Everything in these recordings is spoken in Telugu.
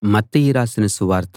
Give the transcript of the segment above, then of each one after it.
మత్తయి రాసిన సువార్త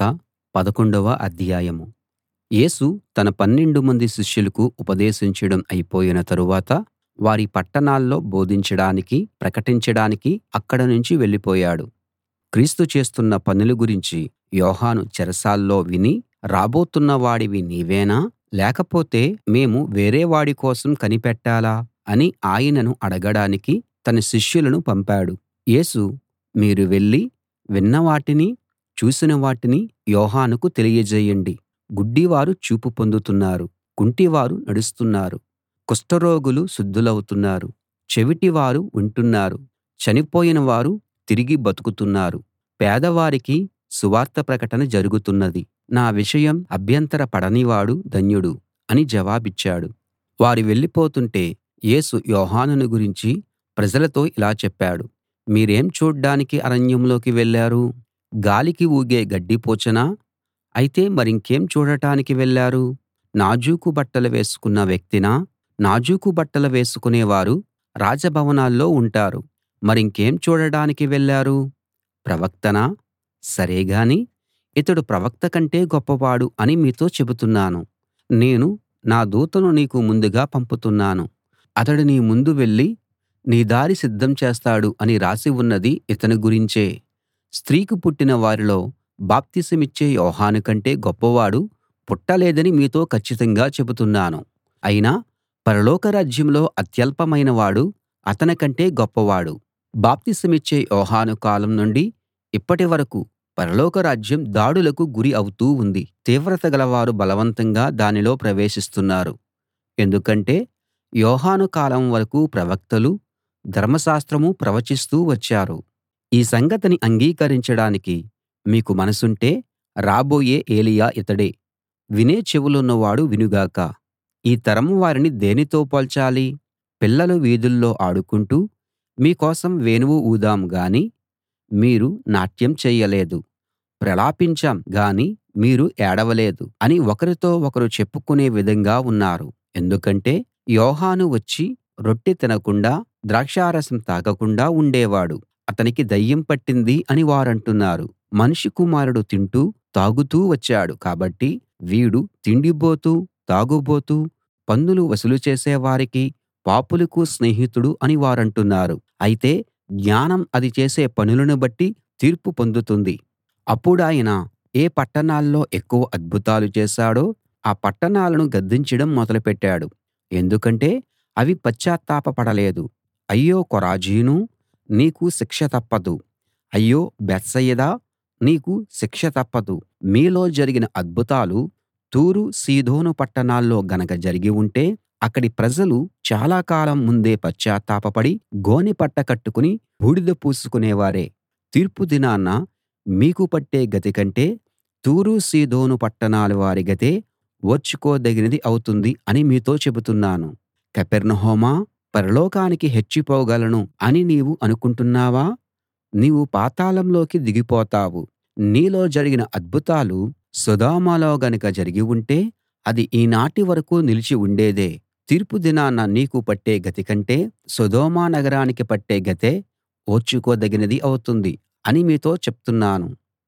11వ అధ్యాయం. యేసు తన 12 మంది శిష్యులకు ఉపదేశించడం అయిపోయిన తరువాత వారి పట్టణాల్లో బోధించడానికీ ప్రకటించడానికీ అక్కడ నుంచి వెళ్ళిపోయాడు. క్రీస్తు చేస్తున్న పనుల గురించి యోహాను చెరసాల్లో విని, రాబోతున్న వాడివి నీవేనా? లేకపోతే మేము వేరే వాడి కోసం కనిపెట్టాలా అని ఆయనను అడగడానికి తన శిష్యులను పంపాడు. యేసు, మీరు వెళ్ళి విన్న వాటినీ చూసిన వాటినీ యోహానుకు తెలియజేయండి. గుడ్డివారు చూపు పొందుతున్నారు, కుంటివారు నడుస్తున్నారు, కుష్ఠరోగులు శుద్ధులవుతున్నారు, చెవిటివారు వింటున్నారు, చనిపోయిన వారు తిరిగి బతుకుతున్నారు, పేదవారికి సువార్త ప్రకటన జరుగుతున్నది. నా విషయం అభ్యంతర పడనివాడు ధన్యుడు అని జవాబిచ్చాడు. వారు వెళ్ళిపోతుంటే యేసు యోహానును గురించి ప్రజలతో ఇలా చెప్పాడు: మీరేం చూడ్డానికి అరణ్యంలోకి వెళ్ళారు? గాలికి ఊగే గడ్డిపోచనా? అయితే మరింకేం చూడటానికి వెళ్ళారు? నాజూకు బట్టలు వేసుకున్న వ్యక్తినా? నాజూకు బట్టలు వేసుకునేవారు రాజభవనాల్లో ఉంటారు. మరింకేం చూడడానికి వెళ్ళారు? ప్రవక్తనా? సరే గాని ఇతడు ప్రవక్త కంటే గొప్పవాడు అని మీతో చెబుతున్నాను. నేను నా దూతను నీకు ముందుగా పంపుతున్నాను. అతడు నీ ముందు వెళ్ళి నీ దారి సిద్ధం చేస్తాడు అని రాసి ఉన్నది ఇతని గురించే. స్త్రీకి పుట్టిన వారిలో బాప్తిసమిచ్చే యోహాను కంటే గొప్పవాడు పుట్టలేదని మీతో కచ్చితంగా చెబుతున్నాను. అయినా పరలోక రాజ్యంలో అత్యల్పమైన వాడు అతని కంటే గొప్పవాడు. బాప్తిసమిచ్చే యోహాను కాలం నుండి ఇప్పటి వరకూ పరలోక రాజ్యం దాడులకు గురి అవుతూ ఉంది. తీవ్రత గలవారు బలవంతంగా దానిలో ప్రవేశిస్తున్నారు. ఎందుకంటే యోహాను కాలం వరకూ ప్రవక్తలూ ధర్మశాస్త్రమూ ప్రవచిస్తూ వచ్చారు. ఈ సంగతిని అంగీకరించడానికి మీకు మనసుంటే రాబోయే ఏలీయా ఇతడే. వినే చెవులున్నవాడు వినుగాక. ఈ తరం వారిని దేనితో పోల్చాలి? పిల్లలు వీధుల్లో ఆడుకుంటూ మీ కోసం వేణువు ఊదాం గాని మీరు నాట్యం చేయలేదు, ప్రలాపించాం గాని మీరు ఏడవలేదు అని ఒకరితో ఒకరు చెప్పుకునే విధంగా ఉన్నారు. ఎందుకంటే యోహాను వచ్చి రొట్టె తినకుండా ద్రాక్షారసం తాగకుండా ఉండేవాడు. అతనికి దయ్యం పట్టింది అని వారంటున్నారు. మనుష్య కుమారుడు తింటూ తాగుతూ వచ్చాడు కాబట్టి వీడు తిండిబోతూ తాగుబోతూ పన్నులు వసూలు చేసేవారికీ పాపులకూ స్నేహితుడు అని వారంటున్నారు. అయితే జ్ఞానం అది చేసే పనులను బట్టి తీర్పు పొందుతుంది. అప్పుడాయన ఏ పట్టణాల్లో ఎక్కువ అద్భుతాలు చేశాడో ఆ పట్టణాలను గద్దించడం మొదలుపెట్టాడు. ఎందుకంటే అవి పశ్చాత్తాపపడలేదు. అయ్యో కొరాజీనూ, నీకు శిక్ష తప్పదు. అయ్యో బేత్సయిదా, నీకు శిక్ష తప్పదు. మీలో జరిగిన అద్భుతాలు తూరు సీదోను పట్టణాల్లో గనక జరిగి ఉంటే అక్కడి ప్రజలు చాలా కాలం ముందే పశ్చాత్తాపపడి గోనెపట్ట కట్టుకుని బూడిద పూసుకునేవారే. తీర్పు దినాన మీకు పట్టే గతి కంటే తూరు సీదోను పట్టణాల వారి గతే ఓర్చుకోదగినది అవుతుంది అని మీతో చెబుతున్నాను. కపెర్నహూమా, పరలోకానికి హెచ్చిపోగలను అని నీవు అనుకుంటున్నావా? నీవు పాతాళంలోకి దిగిపోతావు. నీలో జరిగిన అద్భుతాలు సొదొమలో గనక జరిగి ఉంటే అది ఈనాటి వరకూ నిలిచి ఉండేదే. తీర్పు దినాన నీకు పట్టే గతి కంటే సొదొమ నగరానికి పట్టే గతే ఓర్చుకోదగినది అవుతుంది అని మీతో చెప్తున్నాను.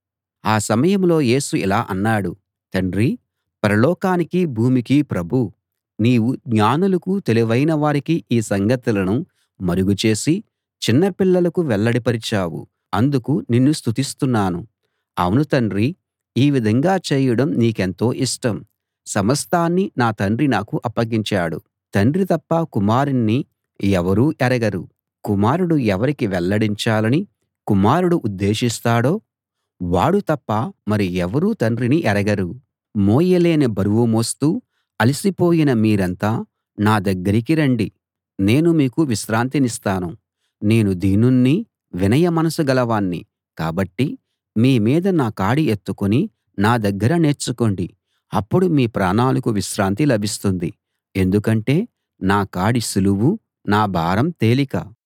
ఆ సమయంలో యేసు ఇలా అన్నాడు: తండ్రీ, పరలోకానికీ భూమికీ ప్రభూ, నీవు జ్ఞానులకు తెలివైన వారికి ఈ సంగతులను మరుగుచేసి చిన్నపిల్లలకు వెల్లడిపరిచావు. అందుకు నిన్ను స్తుతిస్తున్నాను. అవును తండ్రి, ఈ విధంగా చేయడం నీకెంతో ఇష్టం. సమస్తాన్నీ నా తండ్రి నాకు అప్పగించాడు. తండ్రి తప్ప కుమారుణ్ణి ఎవరూ ఎరగరు. కుమారుడు ఎవరికి వెల్లడించాలని కుమారుడు ఉద్దేశిస్తాడో వాడు తప్ప మరి ఎవరూ తండ్రిని ఎరగరు. మోయలేని బరువు మోస్తూ అలసిపోయిన మీరంతా నా దగ్గరికి రండి, నేను మీకు విశ్రాంతినిస్తాను. నేను దీనుణ్ణి, వినయ మనసు గలవాణ్ణి కాబట్టి మీ మీద నా కాడి ఎత్తుకుని నా దగ్గర నేర్చుకోండి. అప్పుడు మీ ప్రాణాలకు విశ్రాంతి లభిస్తుంది. ఎందుకంటే నా కాడి సులువు, నా భారం తేలిక.